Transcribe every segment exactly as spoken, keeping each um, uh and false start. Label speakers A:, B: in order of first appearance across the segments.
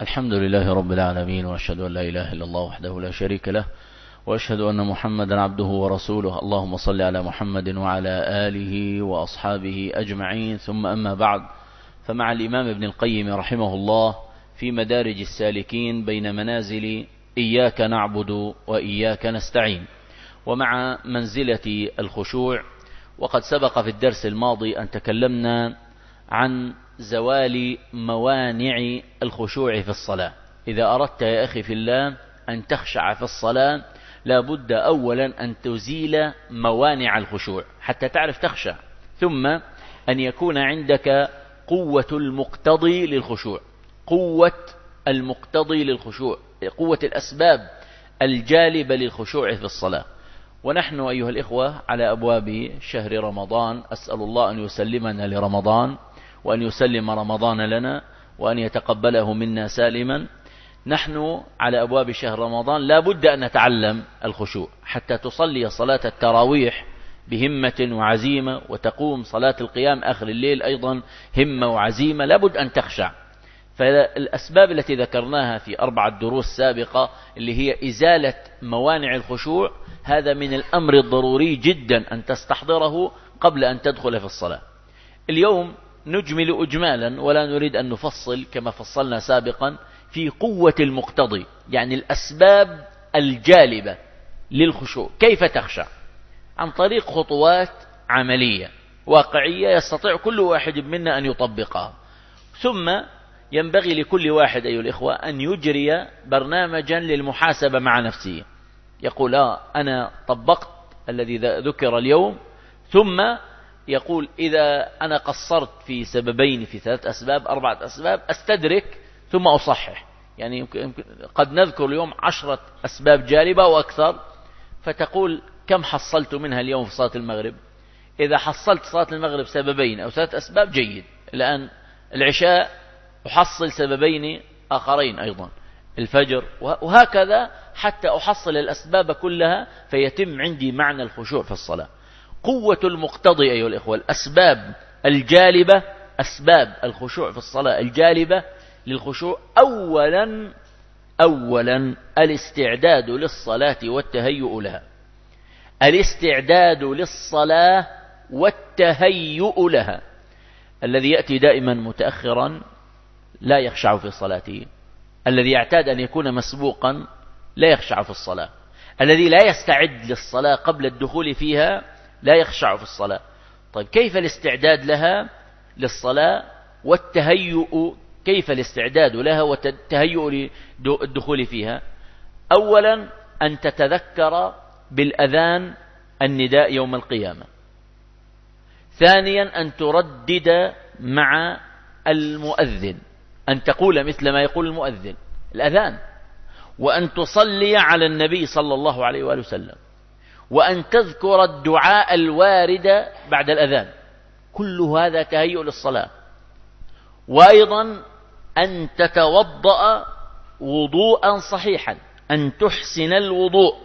A: الحمد لله رب العالمين، وأشهد أن لا إله إلا الله وحده لا شريك له، وأشهد أن محمدا عبده ورسوله. اللهم صل على محمد وعلى آله وأصحابه أجمعين، ثم أما بعد، فمع الإمام ابن القيم رحمه الله في مدارج السالكين بين منازل إياك نعبد وإياك نستعين، ومع منزلة الخشوع. وقد سبق في الدرس الماضي أن تكلمنا عن زوال موانع الخشوع في الصلاة. إذا أردت يا أخي في الله أن تخشع في الصلاة لا بد أولا أن تزيل موانع الخشوع حتى تعرف تخشع، ثم أن يكون عندك قوة المقتضي للخشوع، قوة المقتضي للخشوع، قوة الأسباب الجالبة للخشوع في الصلاة. ونحن أيها الإخوة على أبواب شهر رمضان، أسأل الله أن يسلمنا لرمضان، وأن يسلم رمضان لنا، وأن يتقبله منا سالما. نحن على أبواب شهر رمضان لا بد أن نتعلم الخشوع حتى تصلي صلاة التراويح بهمة وعزيمة، وتقوم صلاة القيام آخر الليل أيضا همة وعزيمة، لا بد أن تخشع. فالأسباب التي ذكرناها في أربعة دروس سابقة اللي هي إزالة موانع الخشوع، هذا من الأمر الضروري جدا أن تستحضره قبل أن تدخل في الصلاة. اليوم نجمل إجمالا ولا نريد أن نفصل كما فصلنا سابقا في قوة المقتضي، يعني الأسباب الجالبة للخشوع. كيف تخشع؟ عن طريق خطوات عملية واقعية يستطيع كل واحد منا أن يطبقها. ثم ينبغي لكل واحد أيها الإخوة أن يجري برنامجا للمحاسبة مع نفسه. يقول آه أنا طبقت الذي ذكر اليوم، ثم يقول إذا أنا قصرت في سببين، في ثلاث أسباب، أربعة أسباب، أستدرك ثم أصحح. يعني قد نذكر اليوم عشرة أسباب جالبة وأكثر، فتقول كم حصلت منها اليوم في صلاة المغرب؟ إذا حصلت صلاة المغرب سببين أو ثلاث أسباب جيد. الآن العشاء أحصل سببين آخرين أيضا، الفجر، وهكذا حتى أحصل الأسباب كلها فيتم عندي معنى الخشوع في الصلاة. قوة المقتضي أيها الإخوة، الأسباب الجالبة، أسباب الخشوع في الصلاة الجالبة للخشوع. أولا أولا الاستعداد للصلاة والتهيؤ لها، الاستعداد للصلاة والتهيؤ لها. الذي يأتي دائما متأخرا لا يخشع في صلاته، الذي يعتاد أن يكون مسبوقا لا يخشع في الصلاة، الذي لا يستعد للصلاة قبل الدخول فيها لا يخشع في الصلاة. طيب كيف الاستعداد لها للصلاة والتهيؤ؟ كيف الاستعداد لها والتهيؤ للدخول فيها؟ أولا أن تتذكر بالأذان النداء يوم القيامة. ثانيا أن تردد مع المؤذن، أن تقول مثل ما يقول المؤذن الأذان، وأن تصلي على النبي صلى الله عليه وآله وسلم، وأن تذكر الدعاء الوارد بعد الأذان. كل هذا تهيؤ للصلاة. وأيضا أن تتوضأ وضوءا صحيحا، أن تحسن الوضوء.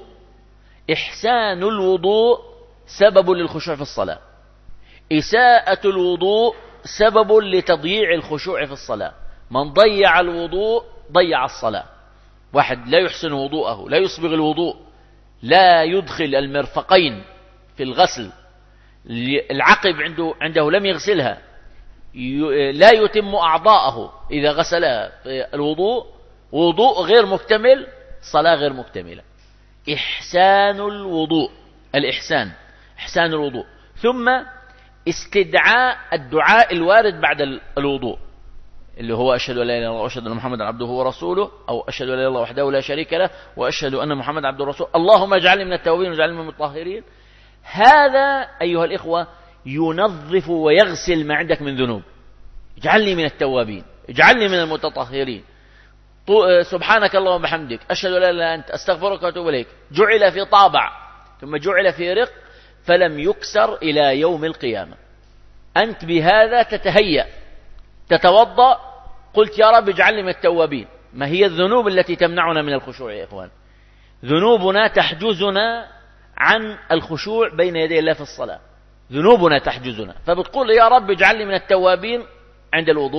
A: إحسان الوضوء سبب للخشوع في الصلاة، إساءة الوضوء سبب لتضييع الخشوع في الصلاة. من ضيع الوضوء ضيع الصلاة. واحد لا يحسن وضوءه، لا يصبغ الوضوء، لا يدخل المرفقين في الغسل، العقب عنده عنده لم يغسلها، لا يتم أعضاءه إذا غسلها، الوضوء وضوء غير مكتمل، صلاة غير مكتملة. إحسان الوضوء، الإحسان إحسان الوضوء. ثم استدعاء الدعاء الوارد بعد الوضوء، اللي هو أشهد أن لا إله إلا الله وأشهد أن محمدا عبده ورسوله، أو أشهد أن لا إله إلا الله وحده لا شريك له وأشهد أن محمدا عبده ورسوله، اللهم اجعلني من التوابين واجعلني من المطهرين. هذا أيها الإخوة ينظف ويغسل ما عندك من ذنوب. اجعلني من التوابين، اجعلني من المتطهرين، سبحانك اللهم وبحمدك، أشهد أن لا إله إلا أنت، أستغفرك وأتوب إليك. جعل في طابع ثم جعل في رق فلم يكسر إلى يوم القيامة. أنت بهذا تتهيأ، تتوضأ، قلت يا رب اجعلني من التوابين. ما هي الذنوب التي تمنعنا من الخشوع يا إخوان؟ ذنوبنا تحجزنا عن الخشوع بين يدي الله في الصلاة، ذنوبنا تحجزنا. فبتقول يا رب اجعلني من التوابين عند الوضوء،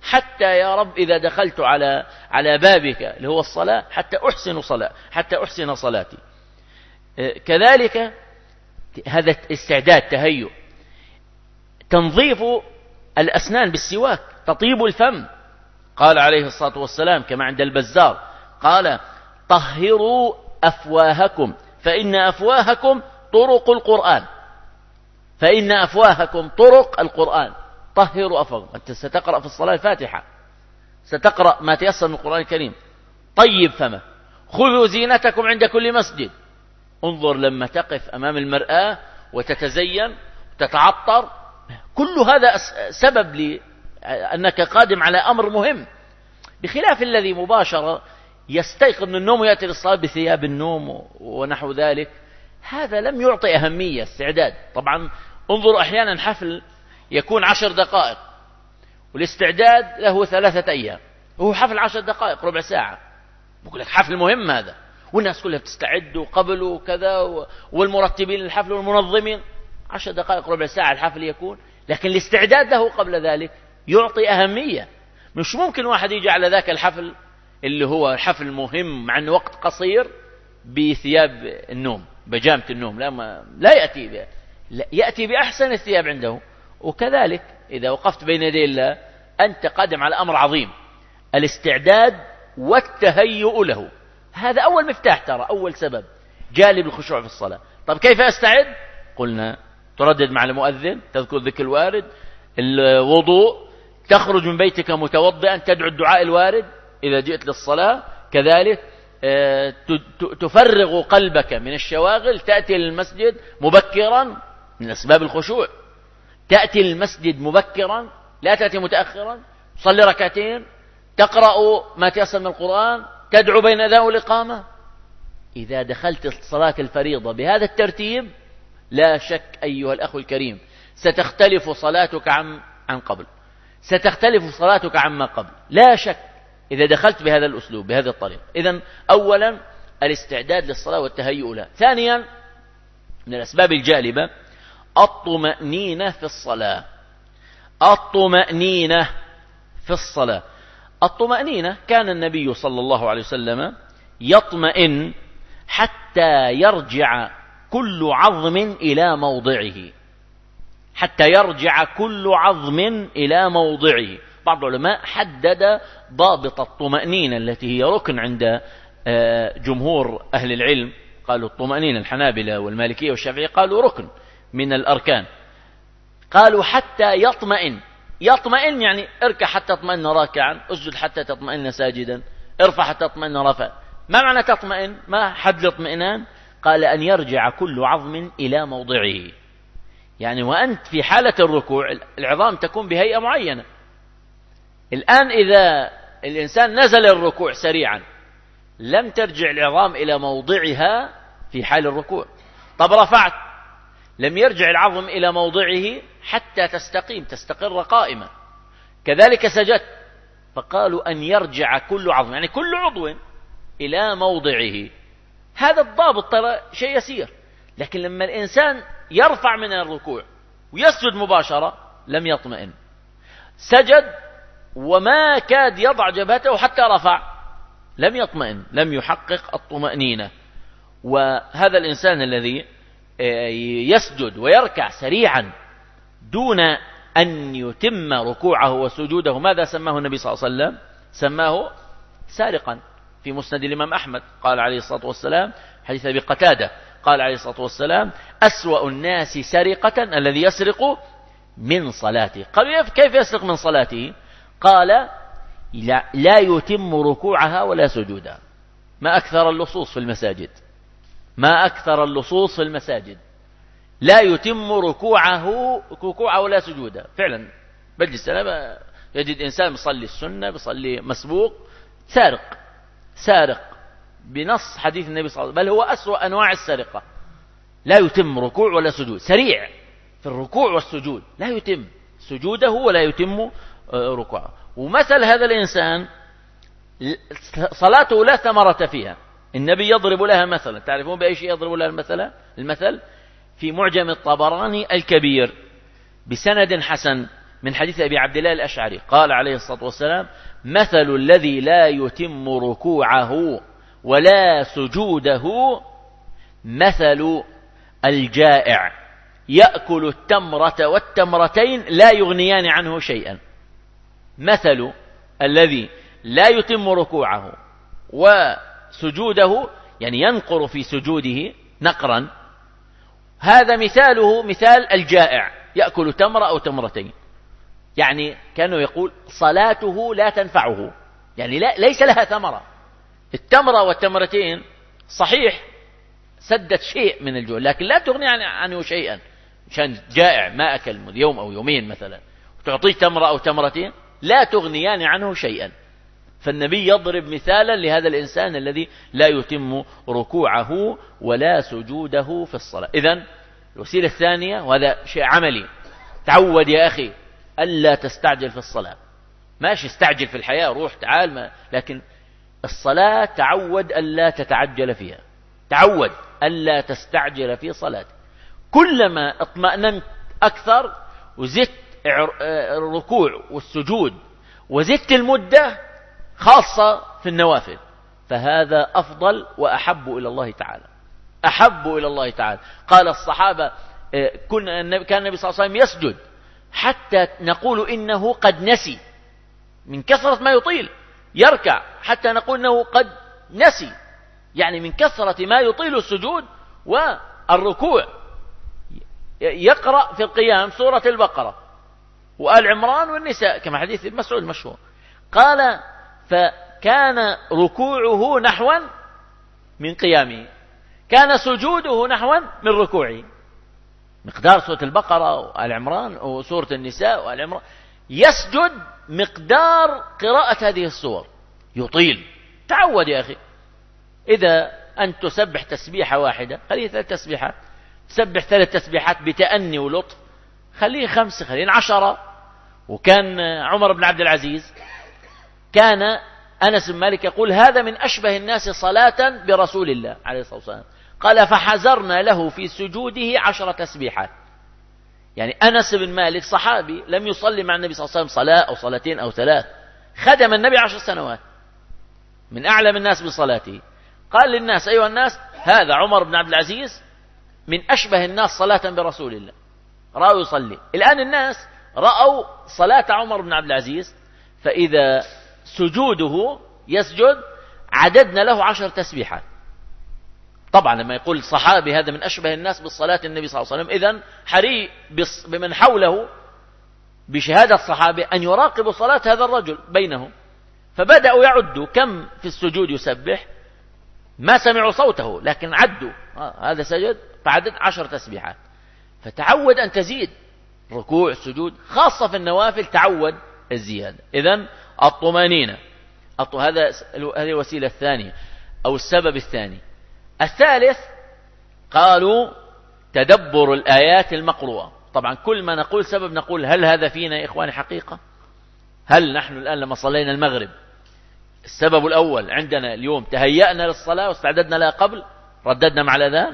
A: حتى يا رب إذا دخلت على على بابك اللي هو الصلاة حتى أحسن صلاة حتى أحسن صلاتي. كذلك هذا استعداد تهيؤ. تنظيف الأسنان بالسواك، تطيب الفم. قال عليه الصلاة والسلام كما عند البزار قال طهروا أفواهكم فإن أفواهكم طرق القرآن، فإن أفواهكم طرق القرآن. طهروا أفواهكم. أنت ستقرأ في الصلاة الفاتحة، ستقرأ ما تيسر من القرآن الكريم. طيب فمه. خذوا زينتكم عند كل مسجد. انظر لما تقف أمام المرآة وتتزين وتتعطر، كل هذا سبب لأنك قادم على أمر مهم، بخلاف الذي مباشرة يستيقظ من النوم ويأتي للصلاة بثياب النوم ونحو ذلك. هذا لم يعطي أهمية استعداد. طبعا انظر أحيانا حفل يكون عشر دقائق والاستعداد له ثلاثة أيام، وهو حفل عشر دقائق ربع ساعة، بقول لك حفل مهم هذا، والناس كلها بتستعد وقبل وكذا، والمرتبين الحفل والمنظمين. عشر دقائق ربع ساعة الحفل يكون، لكن الاستعداد له قبل ذلك يعطي أهمية. مش ممكن واحد يجي على ذاك الحفل اللي هو حفل مهم مع أنه وقت قصير بثياب النوم بجامة النوم، لا, ما لا يأتي ب... لا يأتي بأحسن الثياب عنده. وكذلك إذا وقفت بين يدي الله أنت قادم على أمر عظيم، الاستعداد والتهيؤ له. هذا أول مفتاح، ترى أول سبب جالب الخشوع في الصلاة. طب كيف أستعد؟ قلنا تردد مع المؤذن، تذكر ذكر الوارد، الوضوء، تخرج من بيتك متوضئا، تدعو الدعاء الوارد إذا جئت للصلاة. كذلك تفرغ قلبك من الشواغل، تأتي للمسجد مبكرا من أسباب الخشوع. تأتي للمسجد مبكرا، لا تأتي متأخرا، تصلي ركعتين، تقرأ ما تيسر من القرآن، تدعو بين ذا والإقامة. إذا دخلت صلاة الفريضة بهذا الترتيب لا شك أيها الأخ الكريم ستختلف صلاتك عن عن قبل، ستختلف صلاتك عما قبل لا شك، إذا دخلت بهذا الأسلوب بهذه الطريقة. إذن أولا الاستعداد للصلاة والتهيؤ لها. ثانيا من الأسباب الجالبة الطمأنينة في الصلاة. الطمأنينة في الصلاة. الطمأنينة كان النبي صلى الله عليه وسلم يطمئن حتى يرجع كل عظم إلى موضعه، حتى يرجع كل عظم إلى موضعه. بعض العلماء حدد ضابط الطمأنينة التي هي ركن عند جمهور أهل العلم، قالوا الطمأنينة، الحنابلة والمالكية والشافعية قالوا ركن من الأركان. قالوا حتى يطمئن. يطمئن يعني اركع حتى تطمئن راكعا، اسجد حتى تطمئن ساجدا، ارفع حتى تطمئن رافعا. ما معنى تطمئن؟ ما حد الاطمئنان؟ قال أن يرجع كل عظم إلى موضعه. يعني وأنت في حالة الركوع العظام تكون بهيئة معينة. الآن إذا الإنسان نزل الركوع سريعا لم ترجع العظام إلى موضعها في حال الركوع. طب رفعت، لم يرجع العظم إلى موضعه حتى تستقيم تستقر قائمة. كذلك سجدت، فقالوا أن يرجع كل عظم، يعني كل عضو إلى موضعه. هذا الضابط ترى شيء يسير، لكن لما الإنسان يرفع من الركوع ويسجد مباشرة لم يطمئن. سجد وما كاد يضع جبهته حتى رفع، لم يطمئن، لم يحقق الطمأنينة. وهذا الإنسان الذي يسجد ويركع سريعا دون أن يتم ركوعه وسجوده، ماذا سماه النبي صلى الله عليه وسلم؟ سماه سارقا. في مسند الإمام أحمد قال عليه الصلاة والسلام، حديث أبي قتادة، قال عليه الصلاة والسلام: أسوأ الناس سرقة الذي يسرق من صلاته. قالوا كيف يسرق من صلاته؟ قال لا, لا يتم ركوعها ولا سجودها. ما أكثر اللصوص في المساجد، ما أكثر اللصوص في المساجد، لا يتم ركوعه ركوعه ولا سجوده. فعلا بجلس أنا يجد إنسان بيصلي السنة، بيصلي مسبوق، سارق سارق بنص حديث النبي صلى الله عليه وسلم، بل هو أسوأ أنواع السرقة. لا يتم ركوع ولا سجود، سريع في الركوع والسجود، لا يتم سجوده ولا يتم ركوعه. ومثل هذا الإنسان صلاته لا ثمرة فيها. النبي يضرب لها مثلا، تعرفون بأي شيء يضرب لها المثل؟ المثل في معجم الطبراني الكبير بسند حسن من حديث أبي عبد الله الأشعري قال عليه الصلاة والسلام: مثل الذي لا يتم ركوعه ولا سجوده مثل الجائع يأكل التمرة والتمرتين لا يغنيان عنه شيئا. مثل الذي لا يتم ركوعه وسجوده، يعني ينقر في سجوده نقرا، هذا مثاله مثال الجائع يأكل تمرة أو تمرتين. يعني كانوا يقول صلاته لا تنفعه، يعني لا ليس لها ثمرة. التمرة والتمرتين صحيح سدت شيء من الجوع، لكن لا تغني عنه شيئا. عشان جائع ما أكل يوم أو يومين مثلا، وتعطيه تمرة أو تمرتين لا تغنيان عنه شيئا. فالنبي يضرب مثالا لهذا الإنسان الذي لا يتم ركوعه ولا سجوده في الصلاة. إذن الوسيلة الثانية، وهذا شيء عملي، تعود يا أخي ألا تستعجل في الصلاة. ماشي استعجل في الحياة، روح تعال، ما لكن الصلاة تعود ألا تتعجل فيها، تعود ألا تستعجل في صلاتك. كلما اطمأننت أكثر وزدت الركوع والسجود وزدت المدة، خاصة في النوافل، فهذا أفضل وأحب إلى الله تعالى، أحب إلى الله تعالى. قال الصحابة كان النبي صلى الله عليه وسلم يسجد حتى نقول إنه قد نسي من كثرة ما يطيل، يركع حتى نقول إنه قد نسي، يعني من كثرة ما يطيل السجود والركوع. يقرأ في القيام سورة البقرة وآل عمران والنساء كما حديث ابن مسعود المشهور. قال: فكان ركوعه نحوا من قيامه، كان سجوده نحوا من ركوعه. مقدار سورة البقرة وآل عمران وسورة النساء وآل عمران، يسجد مقدار قراءة هذه السور، يطيل. تعود يا أخي، إذا أن تسبح تسبيحة واحدة خليه ثلاث تسبيحات، تسبح ثلاث تسبيحات بتأني ولطف خليه خمسة، خليه عشرة. وكان عمر بن عبد العزيز، كان أنس بن مالك يقول: هذا من أشبه الناس صلاة برسول الله عليه الصلاة والسلام. قال: فحزرنا له في سجوده عشر تسبيحات. يعني أنس بن مالك صحابي لم يصلي مع النبي صلى الله عليه وسلم صلاة أو صلاتين أو ثلاث، خدم النبي عشر سنوات، من أعلم الناس بصلاته. قال للناس: أيها الناس، هذا عمر بن عبد العزيز من أشبه الناس صلاة برسول الله، رأوا يصلي. الآن الناس رأوا صلاة عمر بن عبد العزيز، فإذا سجوده يسجد عددنا له عشر تسبيحات. طبعا لما يقول صحابي هذا من أشبه الناس بالصلاة النبي صلى الله عليه وسلم، إذن حري بمن حوله بشهادة الصحابة أن يراقبوا صلاة هذا الرجل بينهم. فبدأوا يعدوا كم في السجود يسبح، ما سمعوا صوته لكن عدوا، آه هذا سجد فعدد عشر تسبيحات. فتعود أن تزيد ركوع السجود، خاصة في النوافل تعود الزيادة. إذن الطمأنينة، هذا هذه الوسيلة الثانية أو السبب الثاني. الثالث قالوا تدبر الآيات المقروءة. طبعا كل ما نقول سبب نقول هل هذا فينا يا إخواني حقيقة؟ هل نحن الآن لما صلينا المغرب السبب الأول عندنا اليوم تهيأنا للصلاة واستعددنا لها قبل، رددنا مع الأذان،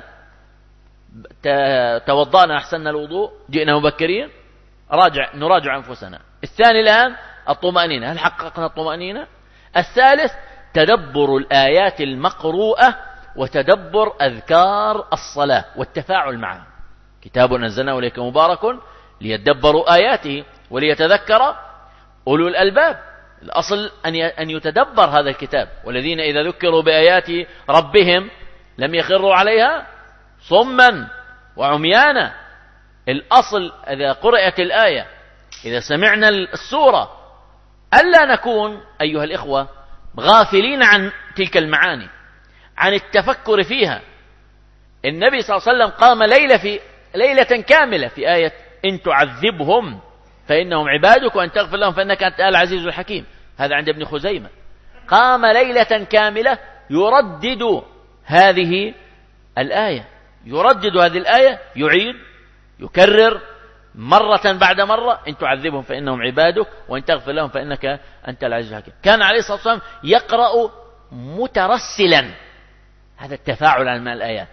A: توضأنا أحسننا الوضوء، جئنا مبكرين، راجع نراجع أنفسنا. الثاني الآن الطمأنينة، هل حققنا الطمأنينة؟ الثالث تدبر الآيات المقروءة وتدبر أذكار الصلاة والتفاعل معها. كتاب أنزلناه إليك مبارك ليدبروا آياته وليتذكر أولو الألباب. الأصل أن يتدبر هذا الكتاب. والذين إذا ذكروا بآيات ربهم لم يخروا عليها صما وعميانا. الأصل إذا قرأت الآية، إذا سمعنا السورة، ألا نكون أيها الإخوة غافلين عن تلك المعاني، عن التفكر فيها. النبي صلى الله عليه وسلم قام ليلة في ليلة كاملة في آية إن تعذبهم فإنهم عبادك وأن تغفر لهم فإنك أنت العزيز الحكيم. هذا عند ابن خزيمة. قام ليلة كاملة يردد هذه الآية، يردد هذه الآية، يعيد يكرر مرة بعد مرة: إن تعذبهم فإنهم عبادك وإن تغفر لهم فإنك أنت العزيز الحكيم. كان عليه الصلاة والسلام يقرأ مترسلا، هذا التفاعل مع الآيات،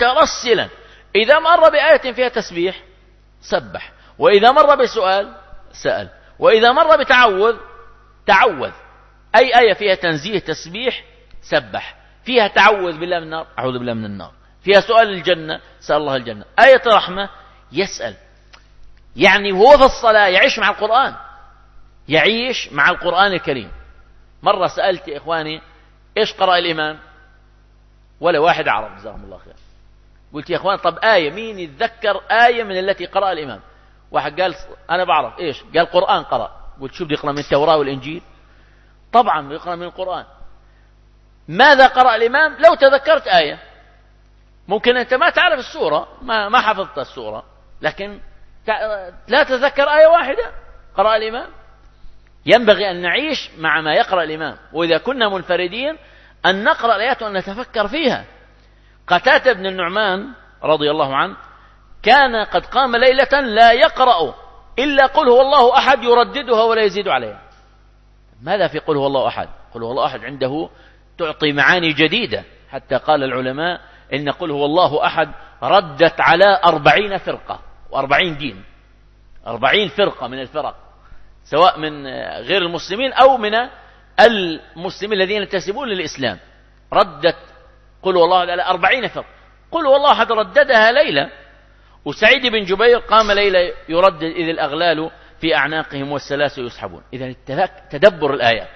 A: مترسلا. إذا مر بآية فيها تسبيح سبح، وإذا مر بسؤال سأل. وإذا مر بتعوذ تعوذ، أي آية فيها تنزيه تسبيح سبح، فيها تعوذ بالله من النار أعوذ بالله من النار، فيها سؤال الجنة سأل الله الجنة، آية رحمة يسأل. يعني هو في الصلاة يعيش مع القرآن، يعيش مع القرآن الكريم. مرة سألت يا إخواني إيش قرأ الإمام، ولا واحد عرب جزاهم الله خير. قلت يا إخوان طب آية، مين يتذكر آية من التي قرأ الإمام؟ واحد قال أنا بعرف إيش، قال قرآن قرأ. قلت شو بده يقرأ من التوراة والإنجيل؟ طبعا يقرأ من القرآن. ماذا قرأ الإمام؟ لو تذكرت آية. ممكن أنت ما تعرف السورة، ما ما حفظت السورة، لكن لا تذكر آية واحدة قرأ الإمام. ينبغي أن نعيش مع ما يقرأ الإمام، وإذا كنا منفردين أن نقرأ الآيات وأن نتفكر فيها. قتادة بن النعمان رضي الله عنه كان قد قام ليلة لا يقرأ إلا قل هو الله أحد يرددها ولا يزيد عليها. ماذا في قل هو الله أحد؟ قل هو الله أحد عنده تعطي معاني جديدة، حتى قال العلماء إن قل هو الله أحد ردت على أربعين فرقة وأربعين دين، أربعين فرقة من الفرق، سواء من غير المسلمين أو من المسلمين الذين ينتسبون للإسلام. ردت قل هو الله على أربعين فرقة. قل هو الله أحد رددها ليلة، وسعيد بن جبير قام ليلة يردد إذ الأغلال في أعناقهم والسلاسل يسحبون. إذن تدبر الآيات،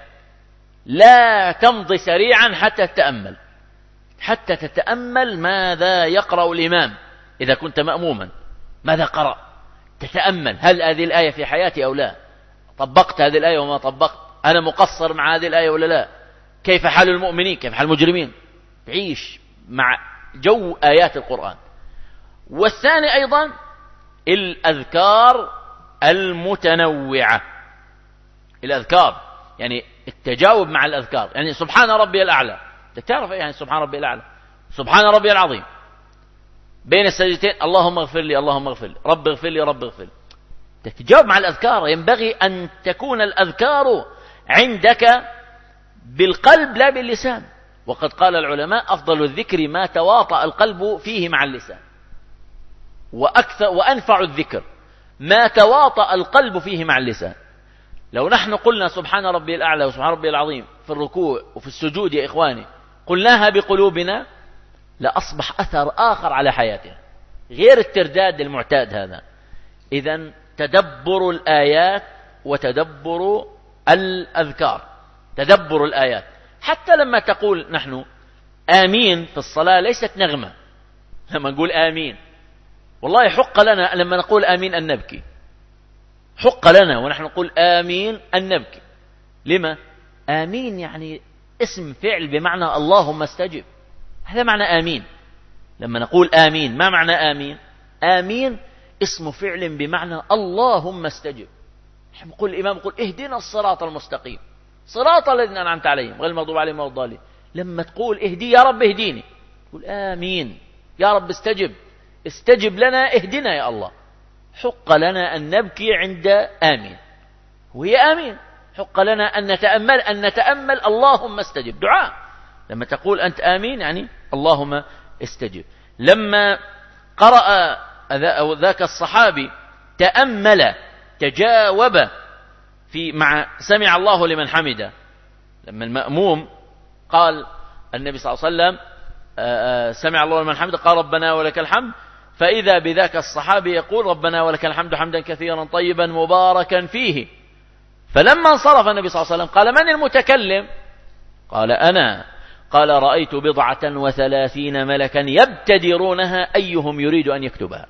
A: لا تمضي سريعا حتى تتأمل، حتى تتأمل ماذا يقرأ الإمام. إذا كنت مأموما ماذا قرأ؟ تتأمل هل هذه الآية في حياتي أو لا؟ طبقت هذه الآية وما طبقت؟ أنا مقصر مع هذه الآية ولا لا؟ كيف حال المؤمنين؟ كيف حال المجرمين؟ تعيش مع جو آيات القرآن. والثاني أيضا الأذكار المتنوعة، الأذكار يعني التجاوب مع الأذكار. يعني سبحان ربي الأعلى، تعرف يعني سبحان ربي الأعلى؟ سبحان ربي العظيم. بين السجدتين اللهم اغفر لي اللهم اغفر لي رب اغفر لي رب اغفر لي. تتجاوب مع الأذكار. ينبغي أن تكون الأذكار عندك بالقلب لا باللسان. وقد قال العلماء أفضل الذكر ما تواطأ القلب فيه مع اللسان، وأكثر وأنفع الذكر ما تواطأ القلب فيه مع اللسان. لو نحن قلنا سبحان ربي الأعلى وسبحان ربي العظيم في الركوع وفي السجود يا إخواني، قلناها بقلوبنا، لأصبح أثر آخر على حياتنا غير الترداد المعتاد هذا. إذن تدبر الآيات وتدبر الأذكار، تدبر الآيات. حتى لما تقول نحن آمين في الصلاة ليست نغمة. لما نقول آمين والله حق لنا لما نقول آمين أن نبكي، حق لنا ونحن نقول آمين أن نبكي. لما؟ آمين يعني اسم فعل بمعنى اللهم استجب، هذا معنى آمين. لما نقول آمين ما معنى آمين؟ آمين اسم فعل بمعنى اللهم استجب. يقول الإمام يقول اهدنا الصراط المستقيم صراط الذين أنعمت عليهم غير المغضوب عليهم ولا الضالين. لما تقول اهدي يا رب اهديني، تقول آمين يا رب استجب، استجب لنا اهدنا يا الله. حق لنا أن نبكي عند آمين، وهي آمين. حق لنا أن نتأمل أن نتأمل اللهم استجب، دعاء. لما تقول أنت آمين يعني اللهم استجب. لما قرأ ذاك الصحابي تأمل تجاوب في مع سمع الله لمن حمده، لما المأموم قال النبي صلى الله عليه وسلم سمع الله لمن حمده قال ربنا ولك الحمد، فإذا بذاك الصحابي يقول ربنا ولك الحمد حمدا كثيرا طيبا مباركا فيه. فلما انصرف النبي صلى الله عليه وسلم قال من المتكلم؟ قال أنا. قال رأيت بضعة وثلاثين ملكا يبتدرونها أيهم يريد أن يكتبها.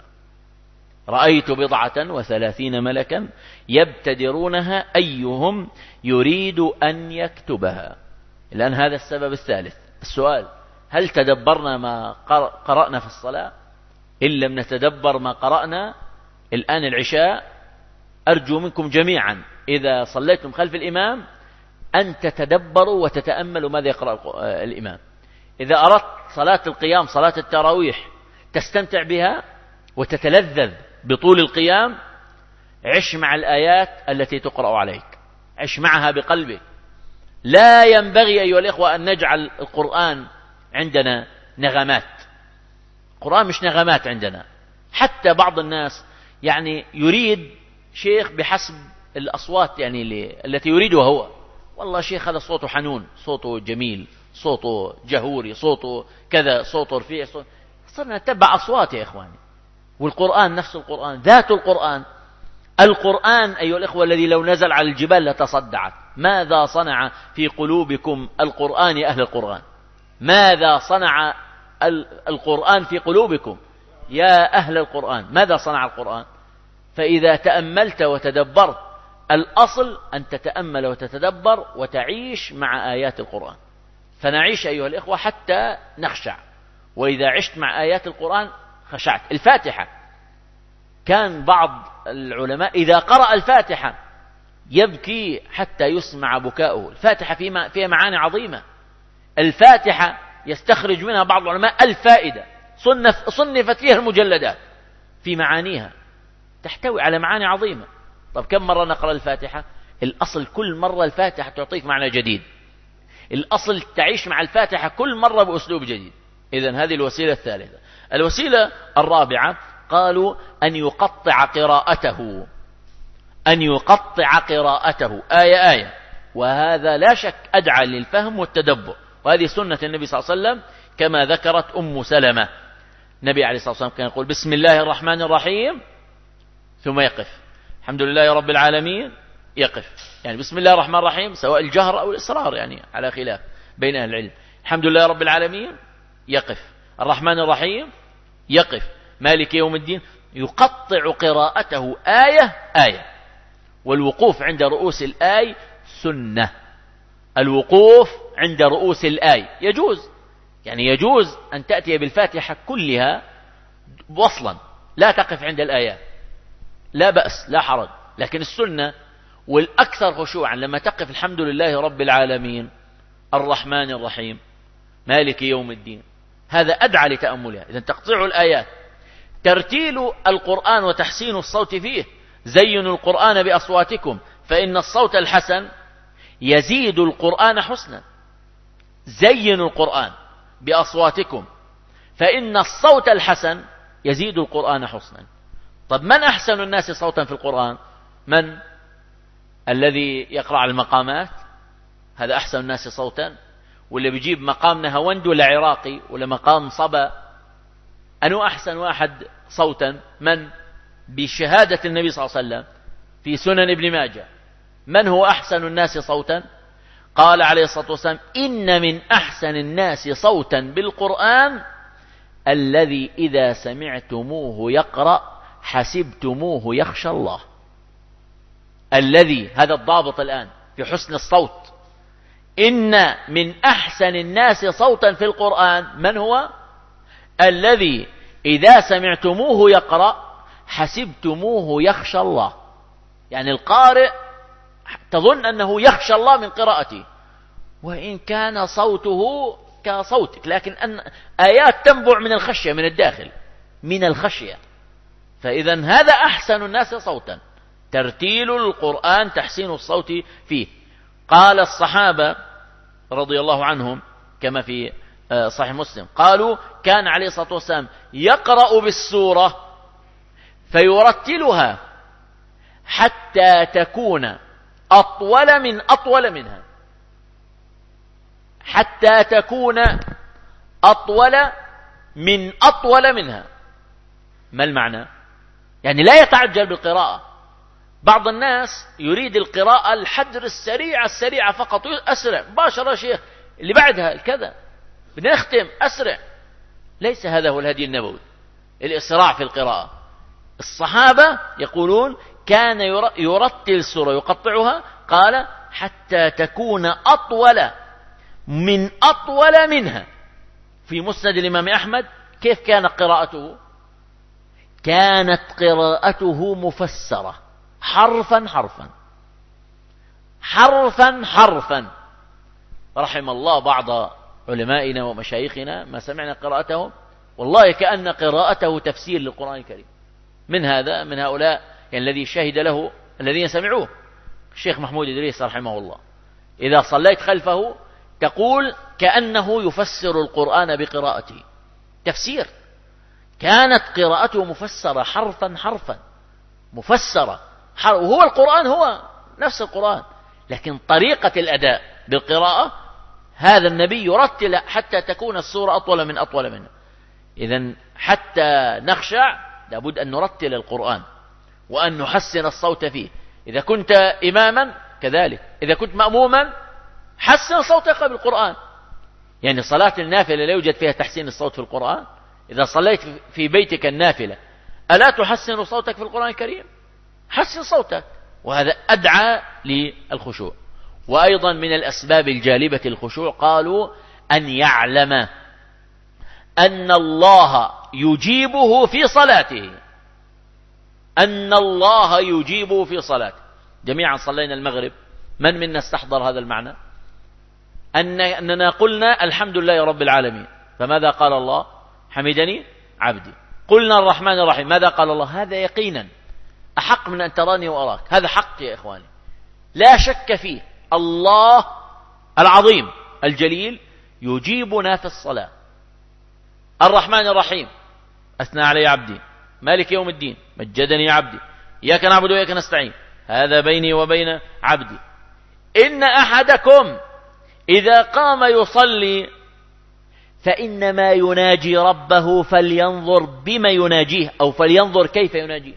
A: رأيت بضعة وثلاثين ملكا يبتدرونها أيهم يريد أن يكتبها. الآن هذا السبب الثالث. السؤال: هل تدبرنا ما قرأنا في الصلاة؟ إن لم نتدبر ما قرأنا الآن العشاء، أرجو منكم جميعا إذا صليتم خلف الإمام أن تتدبروا وتتأملوا ماذا يقرأ الإمام. إذا أردت صلاة القيام صلاة التراويح تستمتع بها وتتلذذ بطول القيام، عش مع الآيات التي تقرأ عليك، عش معها بقلبك. لا ينبغي أيها الإخوة أن نجعل القرآن عندنا نغمات. القرآن مش نغمات عندنا. حتى بعض الناس يعني يريد شيخ بحسب الأصوات يعني اللي التي يريدها هو. والله شيخ هذا صوته حنون، صوته جميل، صوته جهوري، صوته كذا، صوته رفيع، صوته... صرنا نتبع أصوات يا إخواني. والقرآن نفس القرآن، ذات القرآن. القرآن أيها الإخوة الذي لو نزل على الجبال لتصدعت. ماذا صنع في قلوبكم القرآن يا أهل القرآن؟ ماذا صنع القرآن في قلوبكم يا أهل القرآن؟ ماذا صنع القرآن؟ فإذا تأملت وتدبرت، الأصل أن تتأمل وتتدبر وتعيش مع آيات القرآن. فنعيش أيها الإخوة حتى نخشع، وإذا عشت مع آيات القرآن خشعت. الفاتحة، كان بعض العلماء إذا قرأ الفاتحة يبكي حتى يسمع بكاؤه. الفاتحة فيها معاني عظيمة. الفاتحة يستخرج منها بعض العلماء الفائدة، صنف صنفت فيها المجلدات في معانيها، تحتوي على معاني عظيمة. طب كم مرة نقرأ الفاتحة؟ الأصل كل مرة الفاتحة تعطيك معنى جديد. الأصل تعيش مع الفاتحة كل مرة بأسلوب جديد. إذن هذه الوسيلة الثالثة. الوسيلة الرابعة قالوا أن يقطع قراءته، أن يقطع قراءته آية آية، وهذا لا شك أدعى للفهم والتدبر، وهذه سنة النبي صلى الله عليه وسلم كما ذكرت أم سلمة. النبي عليه الصلاة والسلام كان يقول بسم الله الرحمن الرحيم ثم يقف، الحمد لله رب العالمين يقف. يعني بسم الله الرحمن الرحيم سواء الجهر أو الإصرار، يعني على خلاف بين أهل العلم. الحمد لله رب العالمين يقف، الرحمن الرحيم يقف، مالك يوم الدين. يقطع قراءته آية آية. والوقوف عند رؤوس الآي سنة. الوقوف عند رؤوس الآي يجوز، يعني يجوز أن تأتي بالفاتحة كلها وصلا، لا تقف عند الآيات، لا بأس، لا حرج. لكن السنة والأكثر خشوعا لما تقف الحمد لله رب العالمين الرحمن الرحيم مالك يوم الدين، هذا أدعى لتأملها. إذن تقطيع الآيات. ترتيل القرآن وتحسين الصوت فيه. زينوا القرآن بأصواتكم فإن الصوت الحسن يزيد القرآن حسنا. زينوا القرآن بأصواتكم فإن الصوت الحسن يزيد القرآن حسنا. طب من أحسن الناس صوتا في القرآن؟ من؟ الذي يقرأ على المقامات، هذا أحسن الناس صوتا، ولا بيجيب مقام نهاوند ولا عراقي ولا مقام صبا؟ أنه أحسن واحد صوتا؟ من؟ بشهادة النبي صلى الله عليه وسلم في سنن ابن ماجه، من هو أحسن الناس صوتا؟ قال عليه الصلاة والسلام إن من أحسن الناس صوتا بالقرآن الذي إذا سمعتموه يقرأ حسبتموه يخشى الله. الذي، هذا الضابط الآن في حسن الصوت. إن من أحسن الناس صوتا في القرآن من هو؟ الذي إذا سمعتموه يقرأ حسبتموه يخشى الله. يعني القارئ تظن أنه يخشى الله من قراءته وإن كان صوته كصوتك، لكن أن آيات تنبع من الخشية، من الداخل، من الخشية. فإذا هذا أحسن الناس صوتا. ترتيل القرآن تحسين الصوت فيه. قال الصحابة رضي الله عنهم كما في صحيح مسلم قالوا كان عليه الصلاة والسلام يقرأ بالسورة فيرتلها حتى تكون أطول من أطول منها، حتى تكون أطول من أطول منها. ما المعنى؟ يعني لا يتعجل بالقراءة. بعض الناس يريد القراءة الحدر السريعة السريعة فقط، أسرع مباشرة شيخ اللي بعدها كذا بنختم أسرع. ليس هذا هو الهدي النبوي، الإسراع في القراءة. الصحابة يقولون كان يرتل سورة يقطعها، قال حتى تكون أطول من أطول منها. في مسند الإمام أحمد كيف كانت قراءته؟ كانت قراءته مفسرة حرفا حرفا حرفا حرفا. رحم الله بعض علمائنا ومشايخنا ما سمعنا قراءتهم والله كأن قراءته تفسير للقرآن الكريم. من هذا من هؤلاء يعني الذي شهد له الذين سمعوه الشيخ محمود إدريس رحمه الله، إذا صليت خلفه تقول كأنه يفسر القرآن بقراءته تفسير. كانت قراءته مفسرة حرفا حرفا، مفسرة وهو القرآن هو نفس القرآن، لكن طريقة الأداء بالقراءة هذا النبي يرتل حتى تكون السورة أطول من أطول منه. إذن حتى نخشع لابد أن نرتل القرآن وأن نحسن الصوت فيه. إذا كنت إماما كذلك، إذا كنت مأموما حسن صوتك بالقرآن. يعني صلاة النافلة لا يوجد فيها تحسين الصوت في القرآن. إذا صليت في بيتك النافلة ألا تحسن صوتك في القرآن الكريم؟ حسن صوتك، وهذا أدعى للخشوع. وأيضا من الأسباب الجالبة للخشوع قالوا أن يعلم أن الله يجيبه في صلاته، أن الله يجيبه في صلاته. جميعا صلينا المغرب، من منا استحضر هذا المعنى؟ أن أننا قلنا الحمد لله رب العالمين، فماذا قال الله؟ حمدني عبدي. قلنا الرحمن الرحيم، ماذا قال الله؟ هذا يقينا أحق من أن تراني وأراك، هذا حق يا إخواني لا شك فيه. الله العظيم الجليل يجيبنا في الصلاة. الرحمن الرحيم أثنى علي عبدي، مالك يوم الدين مجدني عبدي، إياك نعبد وإياك نستعين، هذا بيني وبين عبدي. إن أحدكم إذا قام يصلي فإنما يناجي ربه فلينظر بما يناجيه، أو فلينظر كيف يناجيه.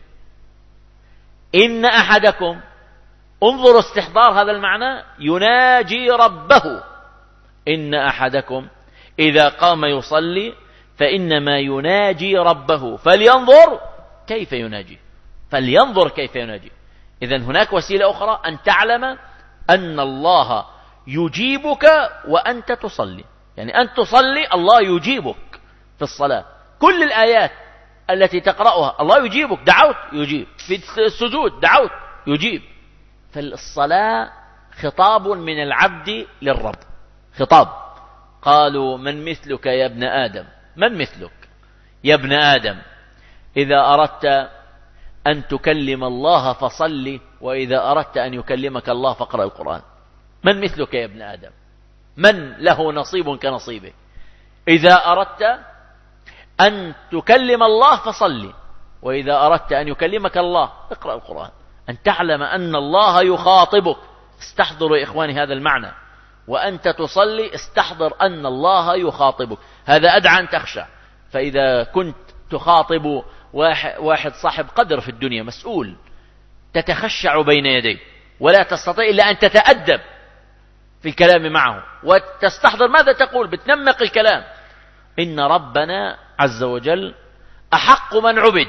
A: إن أحدكم، انظروا استحضار هذا المعنى، يناجي ربه. إن أحدكم إذا قام يصلي فإنما يناجي ربه فلينظر كيف يناجي، فلينظر كيف يناجي. إذن هناك وسيلة أخرى أن تعلم أن الله يجيبك وأنت تصلي. يعني أن تصلي الله يجيبك في الصلاة. كل الآيات التي تقرأها الله يجيبك، دعوت يجيب، في السجود دعوت يجيب. فالصلاة خطاب من العبد للرب، خطاب. قالوا من مثلك يا ابن آدم، من مثلك يا ابن آدم؟ إذا أردت أن تكلم الله فصلي، وإذا أردت أن يكلمك الله فاقرأ القرآن. من مثلك يا ابن آدم؟ من له نصيب كنصيبه؟ إذا أردت أن تكلم الله فصلي، وإذا أردت أن يكلمك الله اقرأ القرآن. أن تعلم أن الله يخاطبك. استحضروا يا إخواني هذا المعنى، وأنت تصلي استحضر أن الله يخاطبك. هذا أدعى أن تخشع. فإذا كنت تخاطب واحد صاحب قدر في الدنيا مسؤول، تتخشع بين يديه ولا تستطيع إلا أن تتأدب في الكلام معه وتستحضر ماذا تقول، بتنمق الكلام. إن ربنا عز وجل أحق من عبد،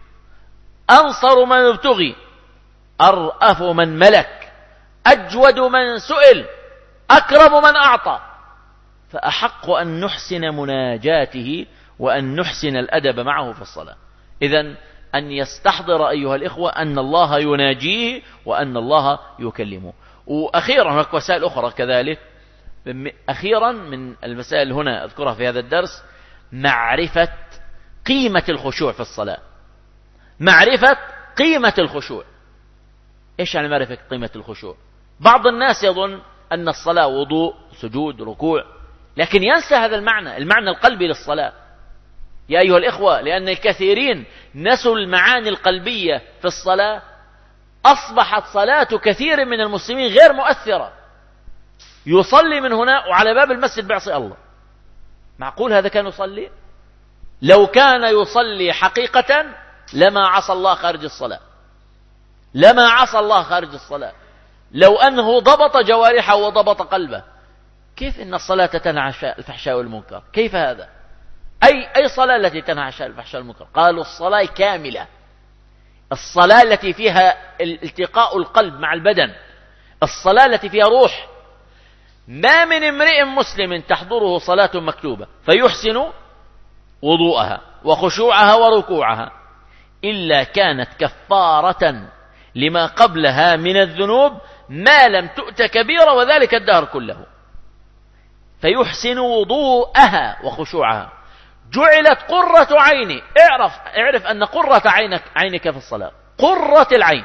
A: أنصر من ابتغي، أرأف من ملك، أجود من سئل، أكرم من أعطى. فأحق أن نحسن مناجاته وأن نحسن الأدب معه في الصلاة. إذن أن يستحضر أيها الإخوة أن الله يناجيه وأن الله يكلمه. وأخيرا هناك وسائل أخرى كذلك. أخيرا من المسائل هنا أذكرها في هذا الدرس معرفة قيمة الخشوع في الصلاة. معرفة قيمة الخشوع. إيش يعني معرفة قيمة الخشوع؟ بعض الناس يظن أن الصلاة وضوء سجود ركوع، لكن ينسى هذا المعنى، المعنى القلبي للصلاة يا أيها الإخوة. لأن الكثيرين نسوا المعاني القلبية في الصلاة. أصبحت صلاة كثير من المسلمين غير مؤثرة. يصلي من هنا وعلى باب المسجد بيعصي الله. معقول هذا كان يصلي؟ لو كان يصلي حقيقة لما عصى الله خارج الصلاة، لما عصى الله خارج الصلاة. لو أنه ضبط جوارحه وضبط قلبه. كيف إن الصلاة تنهى عن الفحشاء والمنكر؟ كيف هذا؟ أي أي صلاة التي تنهى عن الفحشاء والمنكر؟ قالوا الصلاة كاملة، الصلاة التي فيها التقاء القلب مع البدن، الصلاة التي فيها روح. ما من امرئ مسلم تحضره صلاة مكتوبة فيحسن وضوءها وخشوعها وركوعها إلا كانت كفارة لما قبلها من الذنوب ما لم تؤت كبيرة، وذلك الدهر كله. فيحسن وضوءها وخشوعها. جعلت قرة عيني. اعرف اعرف أن قرة عينك عينك في الصلاة، قرة العين.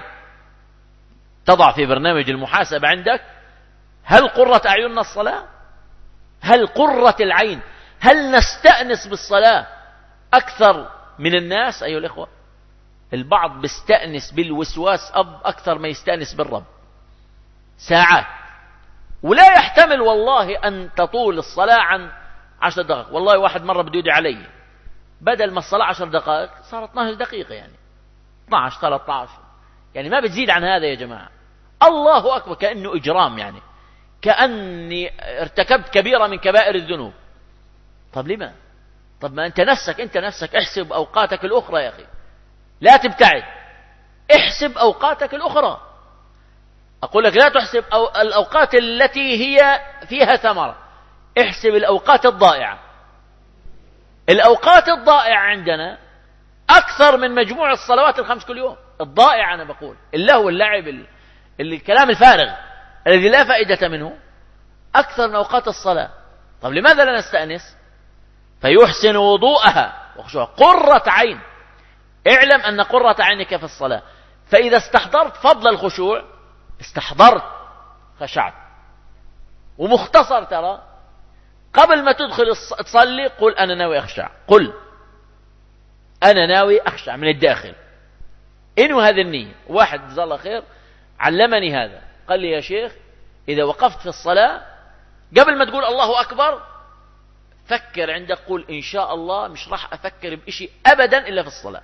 A: تضع في برنامج المحاسبة عندك هل قرة أعيننا الصلاة؟ هل قرة العين؟ هل نستأنس بالصلاة أكثر من الناس أيها الإخوة؟ البعض بيستأنس بالوسواس أب أكثر ما يستأنس بالرب ساعات، ولا يحتمل والله أن تطول الصلاة عن عشر دقائق. والله واحد مرة بده يدعي علي، بدل ما الصلاة عشر دقائق صارت اثنتي عشرة دقيقة، يعني اثنتي عشرة ثلاثة عشر، يعني ما بتزيد عن هذا يا جماعة. الله أكبر، كأنه إجرام، يعني كأني ارتكبت كبيرة من كبائر الذنوب. طب لما؟ طب ما أنت نفسك أنت نفسك احسب أوقاتك الأخرى يا أخي، لا تبتعد، احسب أوقاتك الأخرى. أقول لك لا تحسب أو الأوقات التي هي فيها ثمرة، احسب الأوقات الضائعة. الأوقات الضائعة عندنا أكثر من مجموع الصلوات الخمس كل يوم. الضائعة أنا بقول اللهو اللعب اللي الكلام الفارغ الذي لا فائدة منه أكثر من أوقات الصلاة. طب لماذا لا نستأنس؟ فيحسن وضوءها وخشوعها، قرة عين. اعلم أن قرة عينك في الصلاة، فإذا استحضرت فضل الخشوع استحضرت خشعت. ومختصر ترى، قبل ما تدخل تصلي قل أنا ناوي أخشع، قل أنا ناوي أخشع من الداخل، إنه هذا النية. واحد جزاه الله خير علمني هذا، قال لي يا شيخ إذا وقفت في الصلاة قبل ما تقول الله أكبر فكر عندك، قل إن شاء الله مش راح أفكر بإشي أبدا إلا في الصلاة،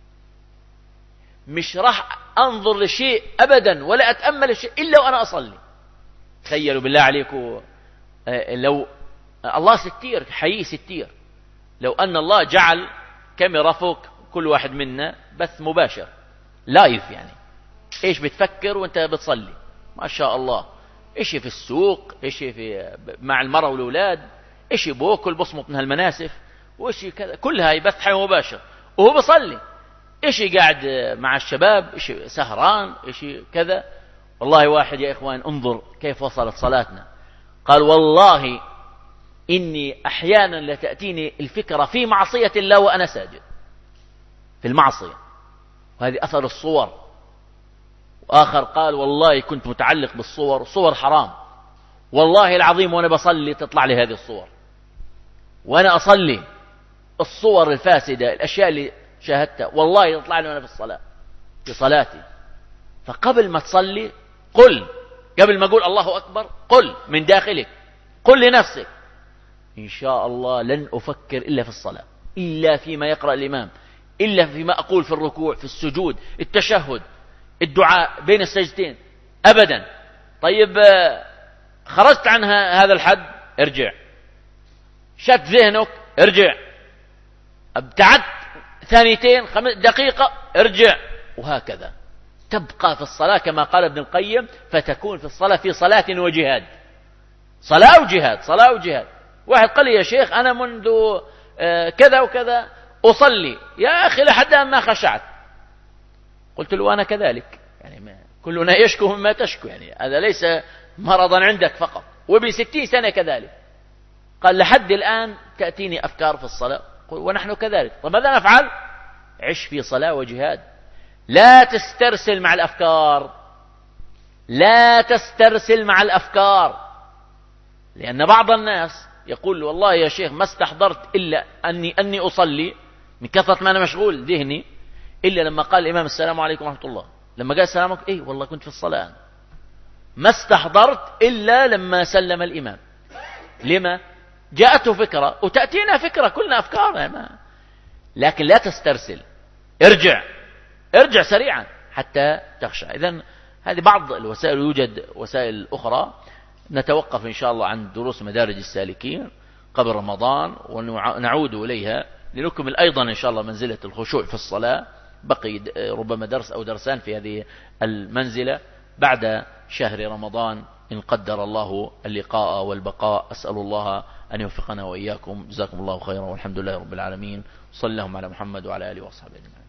A: مش راح أنظر لشيء أبدا ولا أتأمل شيء إلا وأنا أصلي. تخيلوا بالله عليكم لو الله ستير حقيقي ستير، لو أن الله جعل كاميرا فوق كل واحد منا بث مباشر لايف، يعني إيش بتفكر وأنت بتصلي؟ ما شاء الله، إيش في السوق، إيش في مع المرأة والأولاد، إيش بوكل بصمت من هالمناسف، وإيش كذا، كلها يبث حي مباشر وهو بصلي. إيش قاعد مع الشباب، إيش سهران، إيش كذا. والله واحد يا إخوان انظر كيف وصلت صلاتنا، قال والله إني أحيانا لتأتيني الفكرة في معصية الله وأنا ساجد في المعصية، وهذه أثر الصور. وآخر قال والله كنت متعلق بالصور، صور حرام، والله العظيم وأنا بصلي تطلع لي هذه الصور، وأنا أصلي الصور الفاسدة الأشياء اللي شاهدتها والله يطلع لي وأنا في الصلاة في صلاتي. فقبل ما تصلي قل، قبل ما أقول الله أكبر قل من داخلك، قل لنفسك إن شاء الله لن أفكر إلا في الصلاة، إلا فيما يقرأ الإمام، إلا فيما أقول في الركوع، في السجود، التشهد، الدعاء بين السجدتين، أبدا. طيب خرجت عن هذا الحد ارجع، شت ذهنك ارجع، ابتعدت ثانيتين خمس دقيقة ارجع، وهكذا تبقى في الصلاة كما قال ابن القيم، فتكون في الصلاة في صلاة وجهاد، صلاة وجهاد، صلاة وجهاد. واحد قال لي يا شيخ أنا منذ كذا وكذا أصلي يا أخي لحد أن ما خشعت. قلت له أنا كذلك، يعني ما كلنا يشكو مما تشكو، يعني هذا ليس مرضا عندك فقط، وابن ستين سنة كذلك. قال لحد الآن تأتيني أفكار في الصلاة، ونحن كذلك. طب ماذا نفعل؟ عش في صلاة وجهاد، لا تسترسل مع الأفكار، لا تسترسل مع الأفكار. لأن بعض الناس يقول والله يا شيخ ما استحضرت إلا أني, أني أصلي من كثرة ما أنا مشغول ذهني، إلا لما قال الإمام السلام عليكم ورحمة الله، لما قال السلام عليكم إيه والله كنت في الصلاة، ما استحضرت إلا لما سلم الإمام. لما؟ جاءته فكرة، وتأتينا فكرة، كلنا أفكار ما. لكن لا تسترسل، ارجع ارجع سريعا حتى تخشع. إذن هذه بعض الوسائل، يوجد وسائل أخرى نتوقف إن شاء الله عن دروس مدارج السالكين قبل رمضان ونعود إليها لنكمل أيضا إن شاء الله منزلة الخشوع في الصلاة. بقي ربما درس أو درسان في هذه المنزلة بعد شهر رمضان إن قدر الله اللقاء والبقاء. أسأل الله أن يوفقنا وإياكم. جزاكم الله خيرا، والحمد لله رب العالمين. صلى اللهم على محمد وعلى آله وصحبه أجمعين.